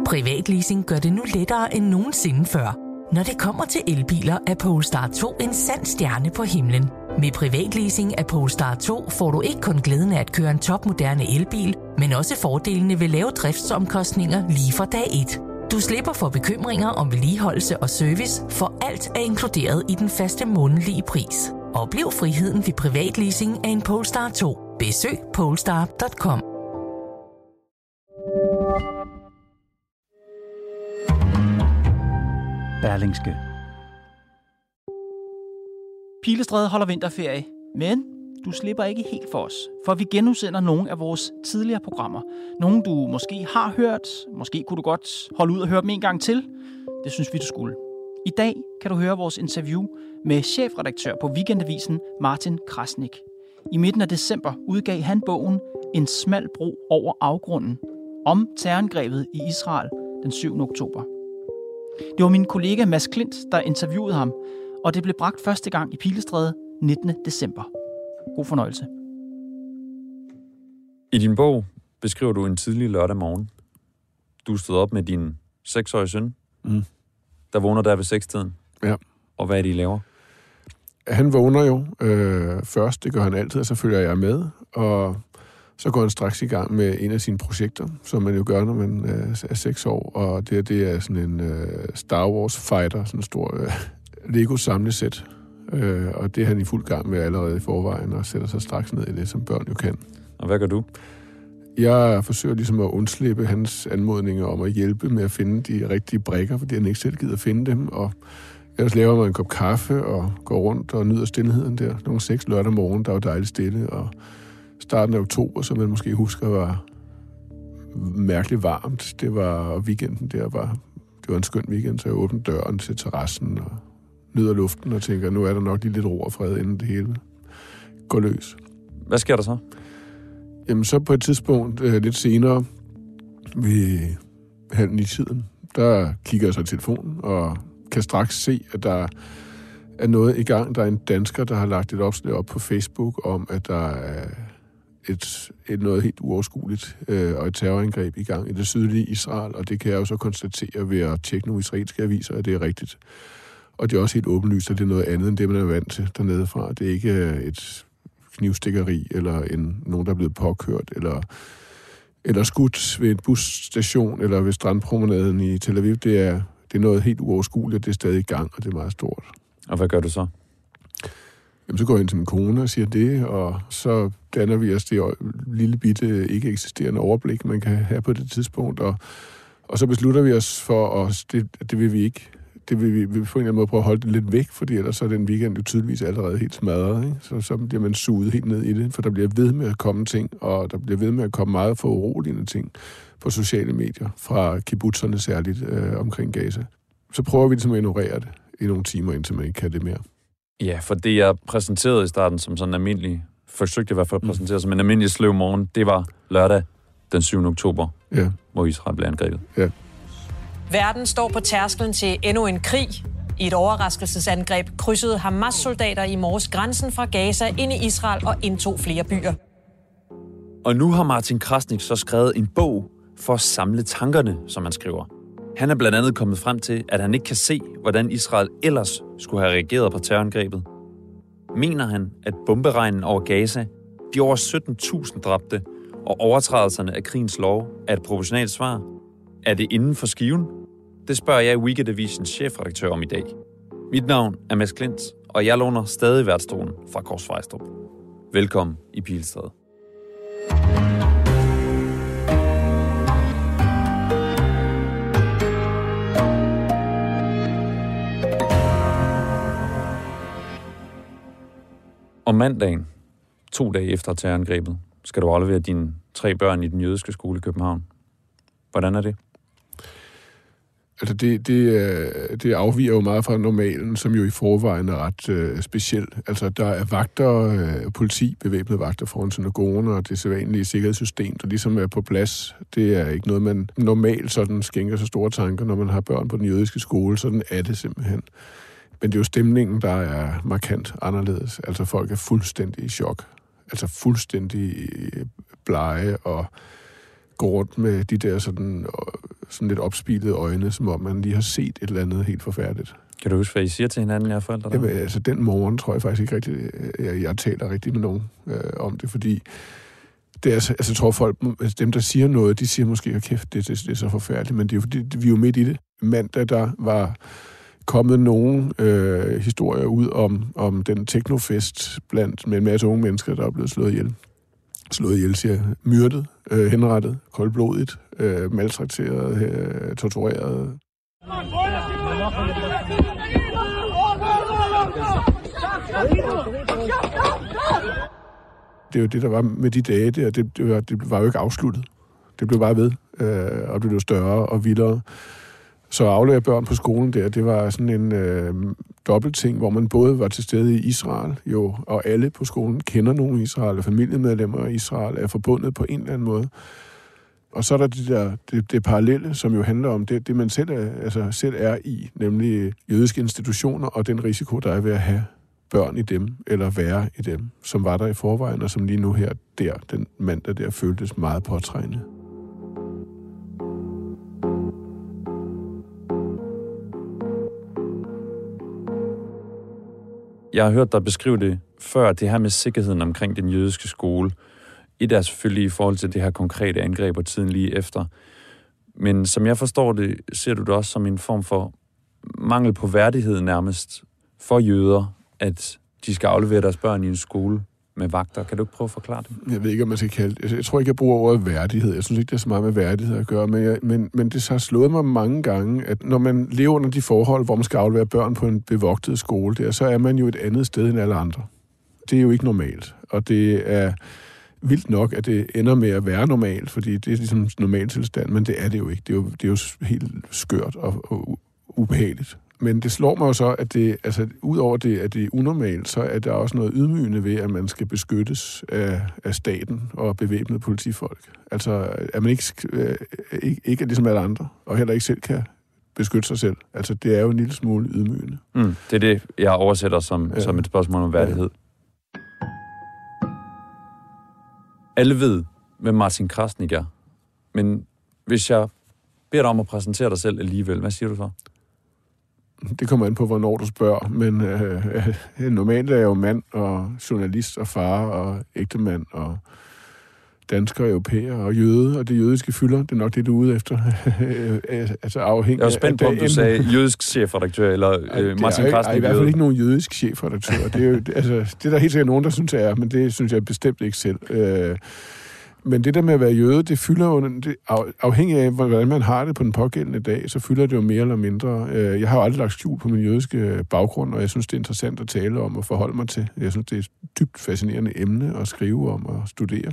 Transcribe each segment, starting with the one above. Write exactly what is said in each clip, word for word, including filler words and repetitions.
Privatleasing gør det nu lettere end nogensinde før. Når det kommer til elbiler, er Polestar to en sand stjerne på himlen. Med privatleasing af Polestar to får du ikke kun glæden af at køre en topmoderne elbil, men også fordelene ved lave driftsomkostninger lige fra dag et. Du slipper for bekymringer om vedligeholdelse og service, for alt er inkluderet i den faste månedlige pris. Oplev friheden ved privatleasing af en Polestar to. Besøg polestar punktum com. Berlingske. Pilestræde holder vinterferie, men du slipper ikke helt for os, for vi genudsender nogle af vores tidligere programmer. Nogle du måske har hørt, måske kunne du godt holde ud og høre dem en gang til. Det synes vi, du skulle. I dag kan du høre vores interview med chefredaktør på Weekendavisen Martin Krasnik. I midten af december udgav han bogen En smal bro over afgrunden om terrorangrebet i Israel den syvende oktober. Det var min kollega Mads Klint, der interviewede ham, og det blev bragt første gang i Pilestræde nittende december. God fornøjelse. I din bog beskriver du en tidlig lørdag morgen. Du stod op med din seksårige søn, mm. der vågner der ved sekstiden. Ja. Og hvad er det, I laver? Han vågner jo øh, først, det gør han altid, og så følger jeg med, og så går han straks i gang med en af sine projekter, som man jo gør, når man øh, er seks år, og det, det er sådan en øh, Star Wars fighter, sådan en stor øh, Lego-samlesæt, øh, og det er han i fuld gang med allerede i forvejen, og sætter sig straks ned i det, som børn jo kan. Og hvad gør du? Jeg forsøger ligesom at undslippe hans anmodninger om at hjælpe med at finde de rigtige brikker, fordi han ikke selv gider at finde dem, og ellers laver man en kop kaffe og går rundt og nyder stillheden der. Nogle seks lørdag morgen, der var dejligt stille, og starten af oktober, som man måske husker, var mærkeligt varmt. Det var weekenden der, var, det var en skøn weekend, så jeg åbnede døren til terrassen og nyder luften og tænker, nu er der nok lige lidt ro og fred, inden det hele går løs. Hvad sker der så? Jamen så på et tidspunkt, øh, lidt senere, ved halv ni tiden, der kigger jeg så i telefonen og kan straks se, at der er noget i gang. Der er en dansker, der har lagt et opslag op på Facebook om, at der er et, et noget helt uoverskueligt øh, og et terrorangreb i gang i det sydlige Israel, og det kan jeg jo så konstatere ved at tjekke nogle israelske aviser, at det er rigtigt. Og det er også helt åbenlyst, at det er noget andet end det, man er vant til dernede fra. Det er ikke et knivstikkeri eller en, nogen, der er blevet påkørt, eller, eller skudt ved en busstation, eller ved strandpromenaden i Tel Aviv. Det er, det er noget helt uoverskueligt, det er stadig i gang, og det er meget stort. Og hvad gør du så? Jamen, så går jeg ind til min kone og siger det, og så danner vi os det lille bitte, ikke eksisterende overblik, man kan have på det tidspunkt, og, og så beslutter vi os for, at det, det vil vi ikke. Det vil vi, vi vil på en eller anden måde prøve at holde det lidt væk, fordi ellers så er den weekend jo tydeligvis allerede helt smadret, ikke? Så, så bliver man suget helt ned i det, for der bliver ved med at komme ting, og der bliver ved med at komme meget for uroligende ting på sociale medier, fra kibbutzerne særligt øh, omkring Gaza. Så prøver vi ligesom at ignorere det i nogle timer, indtil man ikke kan det mere. Ja, for det jeg præsenterede i starten som sådan en almindelig, forsøgte i hvert fald at præsentere mm. som en almindelig sløv morgen, det var lørdag den syvende oktober, ja. Hvor Israel blev angrebet. Ja. Verden står på tærsklen til endnu en krig. I et overraskelsesangreb krydsede Hamas-soldater i morges grænsen fra Gaza ind i Israel og indtog flere byer. Og nu har Martin Krasnik så skrevet en bog for at samle tankerne, som han skriver. Han er blandt andet kommet frem til, at han ikke kan se, hvordan Israel ellers skulle have reageret på terrorangrebet. Mener han, at bomberegnen over Gaza, de over sytten tusind dræbte og overtrædelserne af krigens lov er et proportionalt svar? Er det inden for skiven? Det spørger jeg Weekendavisens chefredaktør om i dag. Mit navn er Mads Klint, og jeg låner stadig værtsstolen fra Kors Fejstrup. Velkommen i Pilestræde. Om mandagen, to dage efter terrorangrebet, skal du aflevere dine tre børn i den jødiske skole i København. Hvordan er det? Altså det, det, det afviger jo meget fra normalen, som jo i forvejen er ret øh, speciel. Altså der er vagter, øh, politi, bevæbnede vagter foran synagogen, og det sædvanlige sikkerhedssystem, der ligesom er på plads. Det er ikke noget, man normalt sådan skænker så store tanker, når man har børn på den jødiske skole. Sådan er det simpelthen. Men det er jo stemningen, der er markant anderledes. Altså folk er fuldstændig i chok. Altså fuldstændig blege og går rundt med de der sådan sådan lidt opspilede øjne, som om man lige har set et eller andet helt forfærdeligt. Kan du huske, hvad I siger til hinanden, jer forældre? Der? Jamen, altså, den morgen tror jeg faktisk ikke rigtigt, jeg, jeg taler rigtig med nogen øh, om det, fordi det er, altså, jeg tror folk, altså, dem der siger noget, de siger måske, at kæft, det, det, det er så forfærdeligt, men det er jo fordi, vi er jo midt i det. Mandag, der var kommet nogle øh, historier ud om, om den teknofest blandt med en masse unge mennesker, der er blevet slået ihjel. Slået ihjel, siger myrdet, øh, henrettet, koldblodigt, øh, maltrakteret, øh, tortureret. Det er jo det, der var med de dage der. Det, det, var, det var jo ikke afsluttet. Det blev bare ved, øh, og det blev større og vildere. Så at aflevere børn på skolen der, det var sådan en øh, dobbelt ting, hvor man både var til stede i Israel, jo, og alle på skolen kender nogen i Israel, og familiemedlemmer i Israel er forbundet på en eller anden måde. Og så er der det der det, det parallelle, som jo handler om det, det man selv er, altså selv er i, nemlig jødiske institutioner og den risiko, der er ved at have børn i dem, eller være i dem, som var der i forvejen, og som lige nu her, der, den mandag der, føltes meget påtrængende. Jeg har hørt dig beskrive det før, det her med sikkerheden omkring den jødiske skole. Et er selvfølgelig i forhold til det her konkrete angreb og tiden lige efter. Men som jeg forstår det, ser du det også som en form for mangel på værdighed nærmest for jøder, at de skal aflevere deres børn i en skole med vagter. Kan du ikke prøve at forklare det? Jeg ved ikke, om man skal kalde det. Jeg tror ikke, jeg bruger ordet værdighed. Jeg synes ikke, det er så meget med værdighed at gøre. Men, jeg, men, men det har slået mig mange gange, at når man lever under de forhold, hvor man skal aflevere børn på en bevogtet skole, der, så er man jo et andet sted end alle andre. Det er jo ikke normalt. Og det er vildt nok, at det ender med at være normalt, fordi det er ligesom normal tilstand, men det er det jo ikke. Det er jo, det er jo helt skørt og, og ubehageligt. Men det slår mig jo så, at det, altså, udover det, at det er unormalt, så er der også noget ydmygende ved, at man skal beskyttes af, af staten og bevæbnede politifolk. Altså, at man ikke, øh, ikke, ikke er ligesom alle andre, og heller ikke selv kan beskytte sig selv. Altså, det er jo en lille smule ydmygende. Mm, det er det, jeg oversætter som, ja. som et spørgsmål om værdighed. Ja. Alle ved, hvem Martin Krasnik er. Men hvis jeg beder dig om at præsentere dig selv alligevel, hvad siger du så? Det kommer an på, hvornår du spørger, men øh, øh, normalt er jeg jo mand og journalist og far og ægtemand og dansker og europæer og jøde, og det jødiske fylder, det er nok det, du er ude efter. Altså afhængig. Jeg var spændt på, om du sagde jødisk chefredaktør, eller øh, Martin Krasnik. Nej, i hvert fald ikke nogen jødisk chefredaktør. Det er jo, altså, det er der helt sikkert nogen, der synes, jeg er, men det synes jeg bestemt ikke selv. Øh, Men det der med at være jøde, det fylder jo, det, afhængig af, hvordan man har det på den pågældende dag, så fylder det jo mere eller mindre. Jeg har jo aldrig lagt skjul på min jødiske baggrund, og jeg synes, det er interessant at tale om og forholde mig til. Jeg synes, det er et dybt fascinerende emne at skrive om og studere.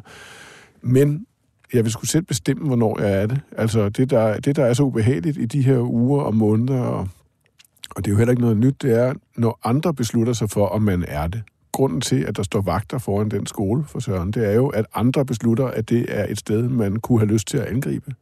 Men jeg vil sgu selv bestemme, hvornår jeg er det. Altså, det der, det, der er så ubehageligt i de her uger og måneder, og, og det er jo heller ikke noget nyt, det er, når andre beslutter sig for, om man er det. Grunden til, at der står vagter foran den skole for Søren, det er jo, at andre beslutter, at det er et sted, man kunne have lyst til at angribe.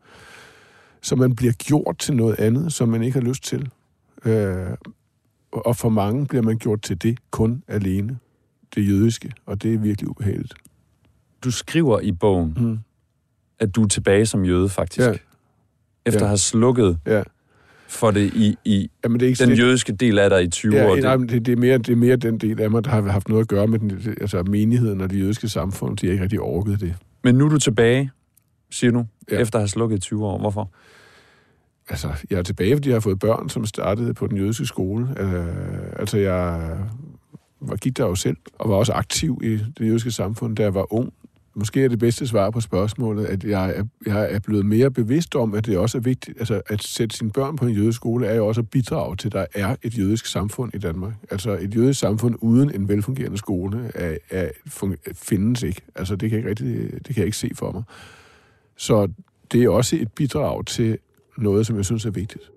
Så man bliver gjort til noget andet, som man ikke har lyst til. Øh, og for mange bliver man gjort til det kun alene. Det jødiske, og det er virkelig ubehageligt. Du skriver i bogen, mm. at du er tilbage som jøde, faktisk. Ja. Efter ja. at have slukket ja. for det i, i Jamen, det er ikke den jødiske del af dig i tyve ja, år. Nej, det, det, er mere, det er mere den del af mig, der har haft noget at gøre med den, altså menigheden og det jødiske samfund. De har ikke rigtig orket det. Men nu er du tilbage, siger du, ja. efter at have slukket i tyve år. Hvorfor? Altså, jeg er tilbage, fordi jeg har fået børn, som startede på den jødiske skole. Uh, altså, jeg var, gik der jo selv, og var også aktiv i det jødiske samfund, da jeg var ung. Måske er det bedste svar på spørgsmålet, at jeg er, jeg er blevet mere bevidst om, at det også er vigtigt, altså at sætte sine børn på en jødisk skole, er jo også at bidrage til, at der er et jødisk samfund i Danmark. Altså et jødisk samfund uden en velfungerende skole er, er, findes ikke. Altså det kan jeg ikke rigtig, det kan jeg ikke se for mig. Så det er også et bidrag til noget, som jeg synes er vigtigt.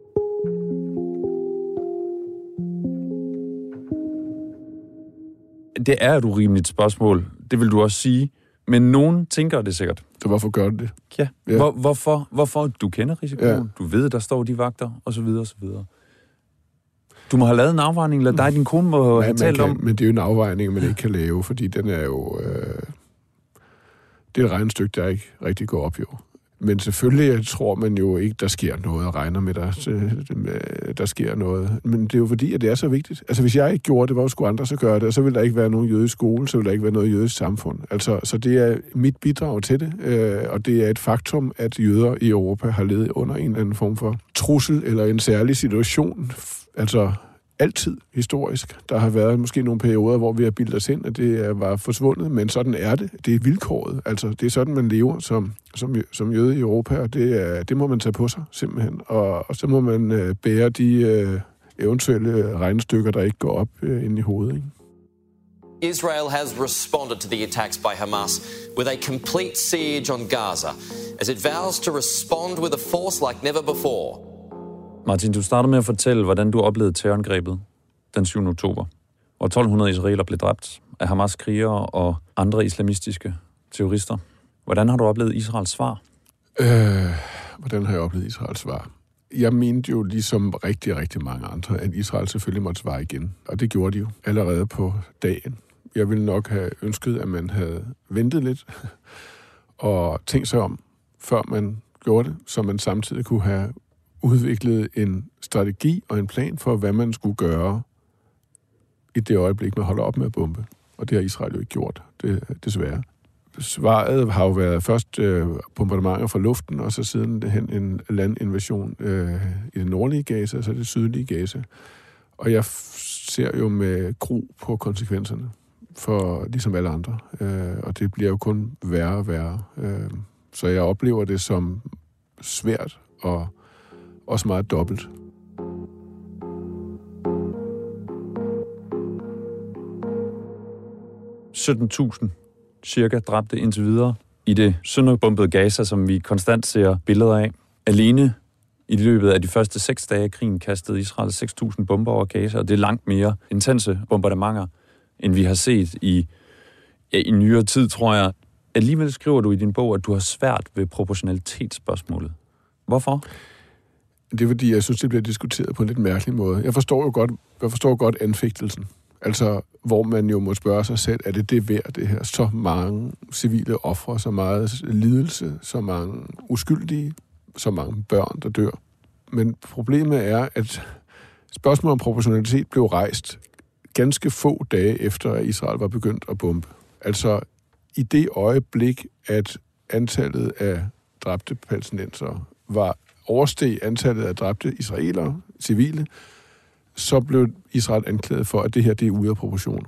Det er et urimeligt spørgsmål. Det vil du også sige. Men nogen tænker det sikkert. Så hvorfor gør du det? Ja. ja. Hvor, hvorfor? Hvorfor? Du kender risikoen. Ja. Du ved, der står de vagter, og så videre, og så videre. Du må have lavet en afvejning, eller dig og din kone må ja, have talt kan, om... Men det er jo en afvejning, man ikke kan lave, fordi den er jo... Øh, det er et regnestykke, der ikke rigtig går op, jo. Men selvfølgelig tror man jo ikke, der sker noget, og regner med, der, der sker noget. Men det er jo fordi, at det er så vigtigt. Altså, hvis jeg ikke gjorde det, hvor skulle andre så gøre det? Og så vil der ikke være nogen jødisk skole, så vil der ikke være noget jødisk samfund. Altså, så det er mit bidrag til det, øh, og det er et faktum, at jøder i Europa har levet under en eller anden form for trussel eller en særlig situation. Altså, altid historisk. Der har været måske nogle perioder, hvor vi har bildet os ind, at det var forsvundet, men sådan er det. Det er vilkåret. Altså, det er sådan, man lever som, som, som jøde i Europa, og det, er, det må man tage på sig, simpelthen. Og, og så må man øh, bære de øh, eventuelle regnestykker, der ikke går op øh, ind i hovedet, ikke? Israel has responded to the attacks by Hamas with a complete siege on Gaza, as it vows to respond with a force like never before. Martin, du starter med at fortælle, hvordan du oplevede terrorangrebet den syvende oktober, hvor tolv hundrede israeler blev dræbt af Hamas-krigere og andre islamistiske terrorister. Hvordan har du oplevet Israels svar? Øh, hvordan har jeg oplevet Israels svar? Jeg mente jo ligesom rigtig, rigtig mange andre, at Israel selvfølgelig måtte svare igen. Og det gjorde de jo allerede på dagen. Jeg ville nok have ønsket, at man havde ventet lidt og tænkt sig om, før man gjorde det, så man samtidig kunne have udviklet en strategi og en plan for, hvad man skulle gøre i det øjeblik, man holder op med at bombe. Og det har Israel jo ikke gjort, det, desværre. Svaret har jo været først øh, bombardementer fra luften, og så siden hen en landinvasion øh, i det nordlige Gaza, og så det sydlige Gaza. Og jeg ser jo med gru på konsekvenserne, for ligesom alle andre. Øh, og det bliver jo kun værre og værre. Øh, så jeg oplever det som svært og også meget dobbelt. sytten tusind cirka dræbte indtil videre i det sønderbombede Gaza, som vi konstant ser billeder af. Alene i løbet af de første seks dage af krigen kastede Israel seks tusind bomber over Gaza, og det er langt mere intense bombardementer, end vi har set i, ja, i nyere tid, tror jeg. Alligevel skriver du i din bog, at du har svært ved proportionalitetsspørgsmålet. Hvorfor? Det er fordi, jeg synes, det bliver diskuteret på en lidt mærkelig måde. Jeg forstår jo godt, jeg forstår godt anfægtelsen. Altså, hvor man jo må spørge sig selv, er det det værd, det her? Så mange civile ofre, så meget lidelse, så mange uskyldige, så mange børn, der dør. Men problemet er, at spørgsmålet om proportionalitet blev rejst ganske få dage efter, at Israel var begyndt at bombe. Altså, i det øjeblik, at antallet af dræbte palæstinensere var oversteg antallet af dræbte israelere, civile, så blev Israel anklaget for, at det her det er ude af proportioner.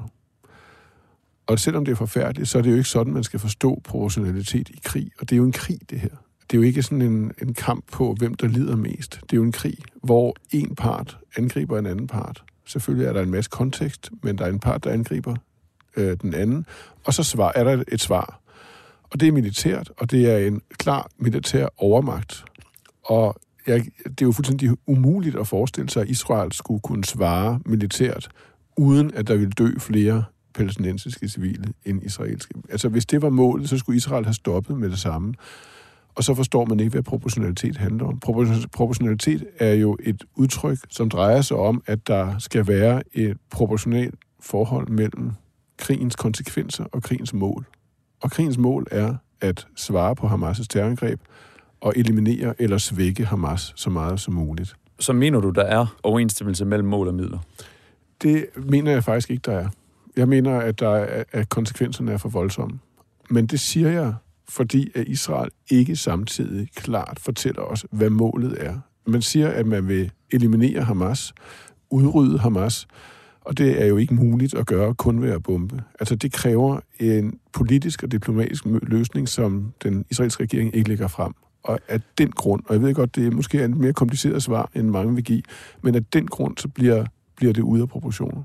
Og selvom det er forfærdeligt, så er det jo ikke sådan, man skal forstå proportionalitet i krig. Og det er jo en krig, det her. Det er jo ikke sådan en, en kamp på, hvem der lider mest. Det er jo en krig, hvor en part angriber en anden part. Selvfølgelig er der en masse kontekst, men der er en part, der angriber øh, den anden. Og så svar, er der et svar. Og det er militært, og det er en klar militær overmagt. Og jeg, det er jo fuldstændig umuligt at forestille sig, at Israel skulle kunne svare militært, uden at der ville dø flere palæstinensiske civile end israelske. Altså, hvis det var målet, så skulle Israel have stoppet med det samme. Og så forstår man ikke, hvad proportionalitet handler om. Proportionalitet er jo et udtryk, som drejer sig om, at der skal være et proportionalt forhold mellem krigens konsekvenser og krigens mål. Og krigens mål er at svare på Hamas' terrorangreb og eliminere eller svække Hamas så meget som muligt. Så mener du, der er overensstemmelse mellem mål og midler? Det mener jeg faktisk ikke, der er. Jeg mener, at, der er, at konsekvenserne er for voldsomme. Men det siger jeg, fordi at Israel ikke samtidig klart fortæller os, hvad målet er. Man siger, at man vil eliminere Hamas, udrydde Hamas, og det er jo ikke muligt at gøre kun ved at bombe. Altså det kræver en politisk og diplomatisk løsning, som den israelske regering ikke lægger frem. Og af den grund, og jeg ved godt, det er måske et mere kompliceret svar, end mange vil give, men af den grund, så bliver, bliver det ude af proportioner.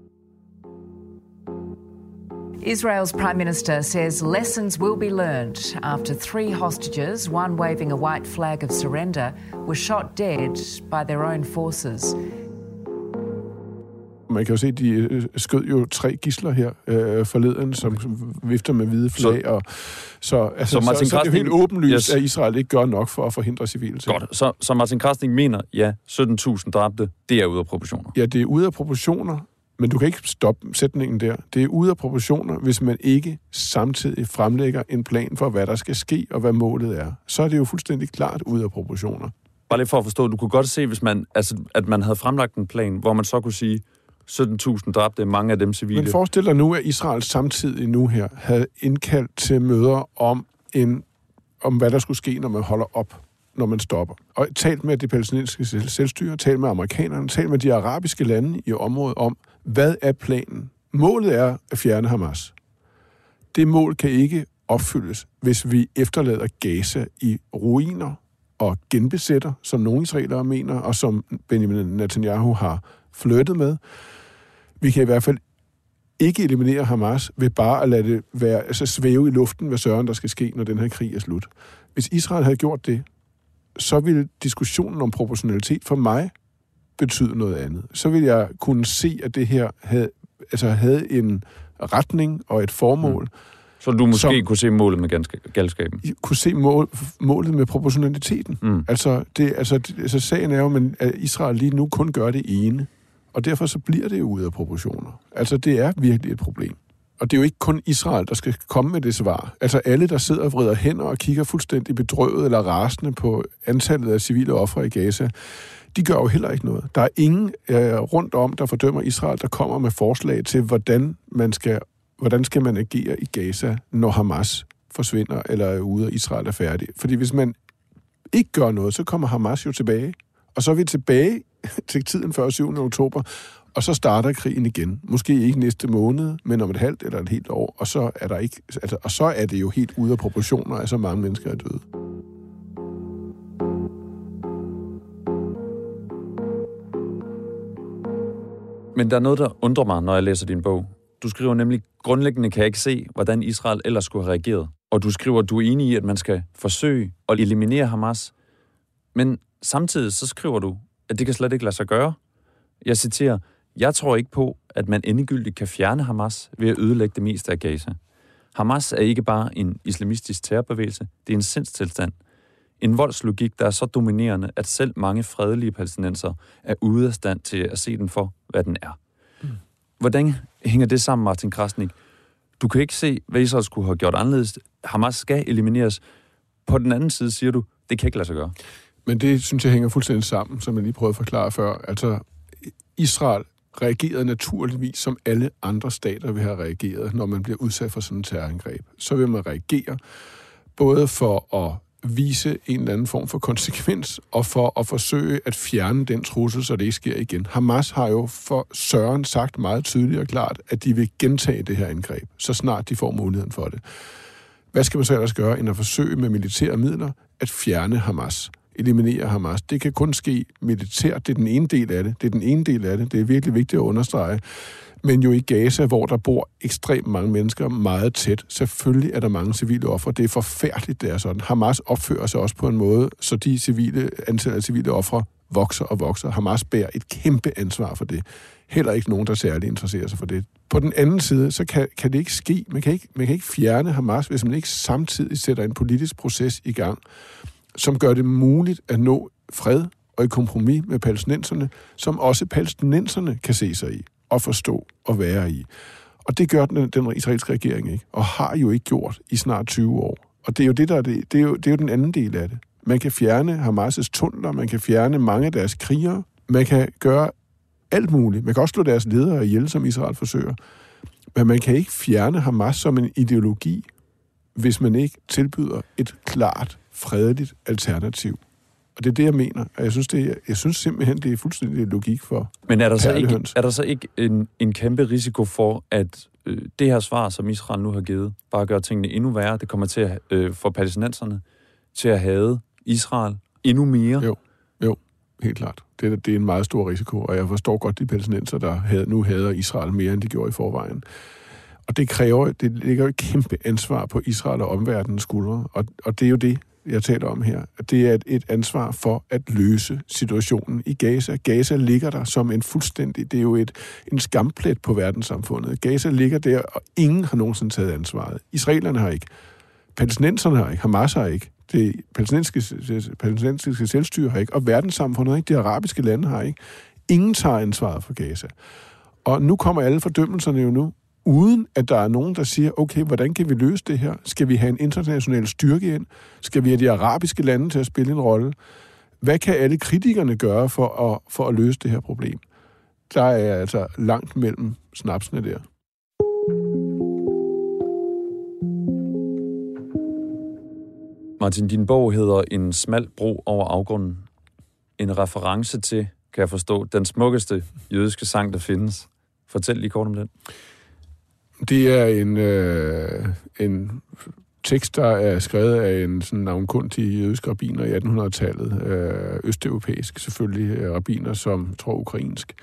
Israel's Prime Minister says lessons will be learned after three hostages, one waving a white flag of surrender, were shot dead by their own forces. Man kan jo se, at de skød jo tre gidsler her øh, forleden, som vifter med hvide flag. Og, så, altså, så, så, så er det jo helt åbenlyst, yes. At Israel ikke gør nok for at forhindre civile. Godt. Så, så Martin Krasnik mener, ja, sytten tusind dræbte, det er ude af proportioner. Ja, det er ude af proportioner, Men du kan ikke stoppe sætningen der. Det er ude af proportioner, hvis man ikke samtidig fremlægger en plan for, hvad der skal ske, og hvad målet er. Så er det jo fuldstændig klart ude af proportioner. Bare lige for at forstå, du kunne godt se, hvis man, altså, at man havde fremlagt en plan, hvor man så kunne sige, sytten tusind dræbte, mange af dem civile. Men forestil dig nu, at Israel samtidig nu her havde indkaldt til møder om, en, om hvad der skulle ske, når man holder op, når man stopper. Og talt med det palæstinensiske selvstyre, talt med amerikanerne, talt med de arabiske lande i området om, hvad er planen? Målet er at fjerne Hamas. Det mål kan ikke opfyldes, hvis vi efterlader Gaza i ruiner og genbesætter, som nogle israelere mener, og som Benjamin Netanyahu har flyttet med. Vi kan i hvert fald ikke eliminere Hamas ved bare at lade det være, altså svæve i luften, hvad søren der skal ske, når den her krig er slut. Hvis Israel havde gjort det, så ville diskussionen om proportionalitet for mig betyde noget andet. Så ville jeg kunne se, at det her havde, altså havde en retning og et formål. Mm. Så du måske som, kunne se målet med galskaben? Kunne se mål, målet med proportionaliteten. Mm. Altså, det, altså, det, altså, sagen er jo, at Israel lige nu kun gør det ene, og derfor så bliver det jo ude af proportioner. Altså, det er virkelig et problem. Og det er jo ikke kun Israel, der skal komme med det svar. Altså, alle, der sidder og vrider hænder og kigger fuldstændig bedrøvet eller rasende på antallet af civile ofre i Gaza, de gør jo heller ikke noget. Der er ingen øh, rundt om, der fordømmer Israel, der kommer med forslag til, hvordan man skal Hvordan skal man agere i Gaza, når Hamas forsvinder, eller er ude, og Israel er færdig? Fordi hvis man ikke gør noget, så kommer Hamas jo tilbage. Og så er vi tilbage til tiden før syvende oktober, og så starter krigen igen. Måske ikke næste måned, men om et halvt eller et helt år. Og så er, der ikke, altså, og så er det jo helt ude af proportioner, at så mange mennesker er døde. Men der er noget, der undrer mig, når jeg læser din bog. Du skriver nemlig, grundlæggende kan jeg ikke se, hvordan Israel ellers skulle have reageret. Og du skriver, at du er enig i, at man skal forsøge at eliminere Hamas. Men samtidig så skriver du, at det kan slet ikke lade sig gøre. Jeg citerer, jeg tror ikke på, at man endegyldigt kan fjerne Hamas ved at ødelægge det meste af Gaza. Hamas er ikke bare en islamistisk terrorbevægelse, det er en sindstilstand. En voldslogik, der er så dominerende, at selv mange fredelige palæstinenser er ude af stand til at se den for, hvad den er. Mm. Hvordan hænger det sammen, Martin Krasnik? Du kan ikke se, hvad Israel skulle have gjort anderledes. Hamas skal elimineres. På den anden side siger du, det kan ikke lade sig gøre. Men det, synes jeg, hænger fuldstændig sammen, som jeg lige prøvede at forklare før. Altså, Israel reagerede naturligvis, som alle andre stater vil have reageret, når man bliver udsat for sådan en terrorangreb. Så vil man reagere, både for at vise en eller anden form for konsekvens, og for at forsøge at fjerne den trussel, så det ikke sker igen. Hamas har jo for Søren sagt meget tydeligt og klart, at de vil gentage det her angreb, så snart de får muligheden for det. Hvad skal man så ellers gøre, end at forsøge med militære midler at fjerne Hamas, eliminere Hamas? Det kan kun ske militært, det er den ene del af det, det er den ene del af det, det er virkelig vigtigt at understrege. Men jo i Gaza, hvor der bor ekstremt mange mennesker meget tæt. Selvfølgelig er der mange civile ofre. Det er forfærdeligt, det er sådan. Hamas opfører sig også på en måde, så de civile, antallet af civile ofre vokser og vokser. Hamas bærer et kæmpe ansvar for det. Heller ikke nogen, der særligt interesserer sig for det. På den anden side, så kan, kan det ikke ske. Man kan ikke, man kan ikke fjerne Hamas, hvis man ikke samtidig sætter en politisk proces i gang, som gør det muligt at nå fred og et kompromis med palæstinenserne, som også palæstinenserne kan se sig i og forstå og være i. Og det gør den, den israelske regering ikke, og har jo ikke gjort i snart tyve år. Og det er jo det, der er det, det er jo, det er jo den anden del af det. Man kan fjerne Hamas' tunneler, man kan fjerne mange af deres krigere, man kan gøre alt muligt. Man kan også slå deres ledere ihjel, som Israel forsøger. Men man kan ikke fjerne Hamas som en ideologi, hvis man ikke tilbyder et klart, fredeligt alternativ. Og det er det, jeg mener. Og jeg synes, det er, jeg synes simpelthen, det er fuldstændig logik for Men er der så ikke, er der så ikke en, en kæmpe risiko for, at øh, det her svar, som Israel nu har givet, bare gør tingene endnu værre? Det kommer til at øh, få palæstinenserne til at hade Israel endnu mere? Jo, jo, helt klart. Det, det er en meget stor risiko, og jeg forstår godt de palæstinenser, der havde, nu hader Israel mere, end de gjorde i forvejen. Og det kræver, det ligger jo et kæmpe ansvar på Israel og omverdenens skuldre, og, og det er jo det, jeg taler om her. Det er et, et ansvar for at løse situationen i Gaza. Gaza ligger der som en fuldstændig, det er jo et, en skamplet på verdenssamfundet. Gaza ligger der, og ingen har nogensinde taget ansvaret. Israelerne har ikke. Palæstinenserne har ikke. Hamas har ikke. Det palæstinensiske, palæstinensiske selvstyre har ikke. Og verdenssamfundet har ikke. De arabiske lande har ikke. Ingen tager ansvaret for Gaza. Og nu kommer alle fordømmelserne jo nu, uden at der er nogen, der siger, okay, hvordan kan vi løse det her? Skal vi have en international styrke ind? Skal vi have de arabiske lande til at spille en rolle? Hvad kan alle kritikerne gøre for at, for at løse det her problem? Der er altså langt mellem snapsene der. Martin, din bog hedder En smal bro over afgrunden. En reference til, kan jeg forstå, den smukkeste jødiske sang, der findes. Fortæl lige kort om den. Det er en, øh, en tekst, der er skrevet af en sådan navnkundig jødisk rabbiner i attenhundredetallet. Øh, østeuropæisk selvfølgelig, rabbiner som tror ukrainsk.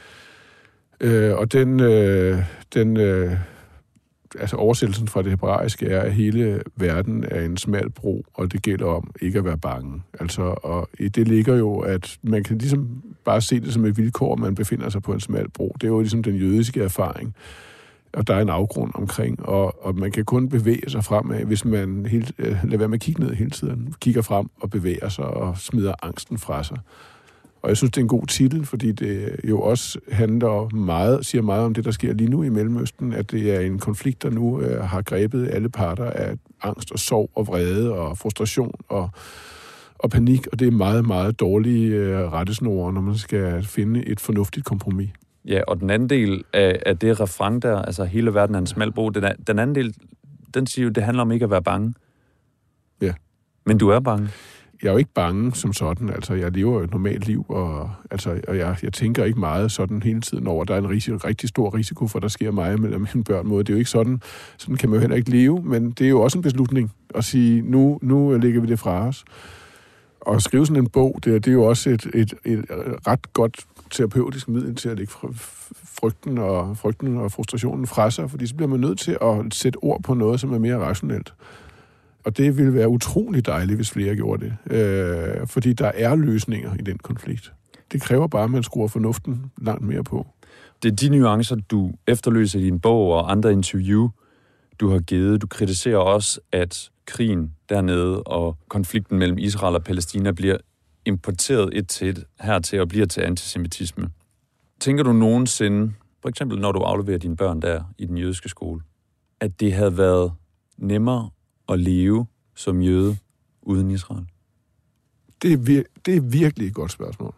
Øh, og den, øh, den øh, altså oversættelsen fra det hebraiske er, at hele verden er en smal bro, og det gælder om ikke at være bange. Altså, og i det ligger jo, at man kan ligesom bare se det som et vilkår, at man befinder sig på en smal bro. Det er jo ligesom den jødiske erfaring. Og der er en afgrund omkring, og, og man kan kun bevæge sig fremad, hvis man helt, øh, lader være med at kigge ned hele tiden, kigger frem og bevæger sig og smider angsten fra sig. Og jeg synes, det er en god titel, fordi det jo også handler meget, siger meget om det, der sker lige nu i Mellemøsten, at det er en konflikt, der nu øh, har grebet alle parter af angst og sorg og vrede og frustration og, og panik, og det er meget, meget dårlige øh, rettesnore, når man skal finde et fornuftigt kompromis. Ja, og den anden del af, af det refreng der, altså hele verden er en smal bro, den, er, den anden del, den siger jo, det handler om ikke at være bange. Ja. Men du er bange. Jeg er jo ikke bange som sådan, altså jeg lever jo et normalt liv, og, altså, og jeg, jeg tænker ikke meget sådan hele tiden over, der er en risiko, rigtig stor risiko for, at der sker mig mellem mine børn måde. Det er jo ikke sådan, sådan kan man jo heller ikke leve, men det er jo også en beslutning at sige, nu, nu lægger vi det fra os. Og at skrive sådan en bog, det, det er jo også et, et, et ret godt terapeutisk middel til at lægge frygten og, frygten og frustrationen fra sig, fordi så bliver man nødt til at sætte ord på noget, som er mere rationelt. Og det ville være utrolig dejligt, hvis flere gjorde det. Øh, fordi der er løsninger i den konflikt. Det kræver bare, at man skruer fornuften langt mere på. Det er de nuancer, du efterløser i din bog og andre interview, du har givet. Du kritiserer også, at krigen dernede og konflikten mellem Israel og Palæstina bliver importeret et til et hertil og bliver til antisemitisme. Tænker du nogensinde, for eksempel når du afleverer dine børn der i den jødiske skole, at det havde været nemmere at leve som jøde uden Israel? Det er, vir- det er virkelig et godt spørgsmål.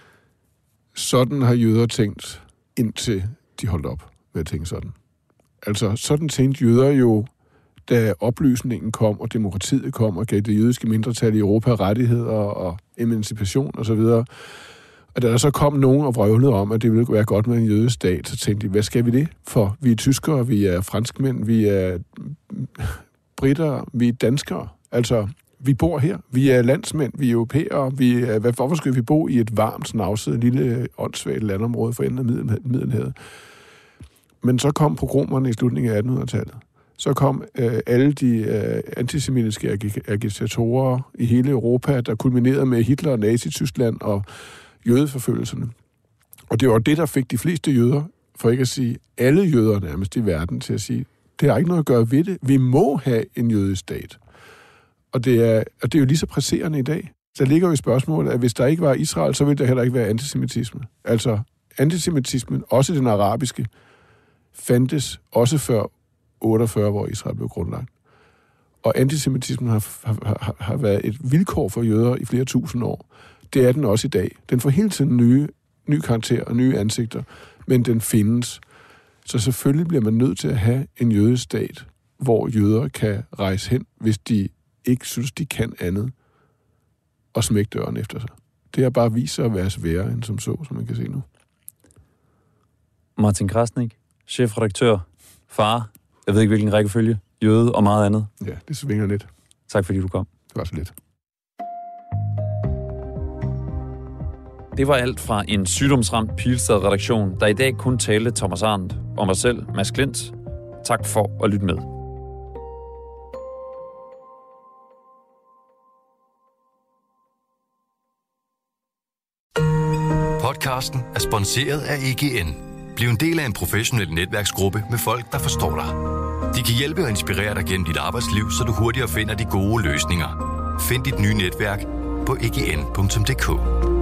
Sådan har jøder tænkt, indtil de holdt op med at tænke sådan. Altså, sådan tænkte jøder jo, da oplysningen kom, og demokratiet kom, og gav det jødiske mindretal i Europa rettigheder og emancipation osv. Og, og da der så kom nogen og vrøvlede om, at det ville være godt med en jødestat, så tænkte de, hvad skal vi det for? Vi er tyskere, vi er franskmænd, vi er britter, vi er danskere. Altså, vi bor her. Vi er landsmænd, vi er europæere. Vi er, hvorfor skal vi bo i et varmt, snavset, lille, åndssvagt landområde for enden af Middelhavet? Men så kom pogromerne i slutningen af attenhundredetallet. Så kom øh, alle de øh, antisemitiske ag- agitatorer i hele Europa, der kulminerede med Hitler og Nazi-Tyskland og jødeforfølgelserne. Og det var det, der fik de fleste jøder, for ikke at sige alle jøder nærmest i verden, til at sige, det har ikke noget at gøre ved det. Vi må have en jødisk stat. Og det er, og det er jo lige så presserende i dag. Der ligger jo i spørgsmålet, at hvis der ikke var Israel, så ville der heller ikke være antisemitisme. Altså, antisemitismen, også den arabiske, fandtes også før otteogfyrre, hvor Israel blev grundlagt. Og antisemitismen har, har, har været et vilkår for jøder i flere tusind år. Det er den også i dag. Den får hele tiden nye, nye karakterer og nye ansigter, men den findes. Så selvfølgelig bliver man nødt til at have en jødisk stat, hvor jøder kan rejse hen, hvis de ikke synes, de kan andet, og smække døren efter sig. Det er bare vist sig at være sværere end som så, som man kan se nu. Martin Krasnik, chefredaktør, far, jeg ved ikke hvilken rækkefølge, jøde og meget andet. Ja, det svinger lidt. Tak fordi du kom. Det var så lidt. Det var alt fra en sygdomsramt Pilestad-redaktion, der i dag kun talte Thomas Arndt og mig selv, Mads Klint. Tak for at lytte med. Podcasten er sponsoreret af E G N. Bliv en del af en professionel netværksgruppe med folk, der forstår dig. De kan hjælpe og inspirere dig gennem dit arbejdsliv, så du hurtigere finder de gode løsninger. Find dit nye netværk på e g n punktum d k.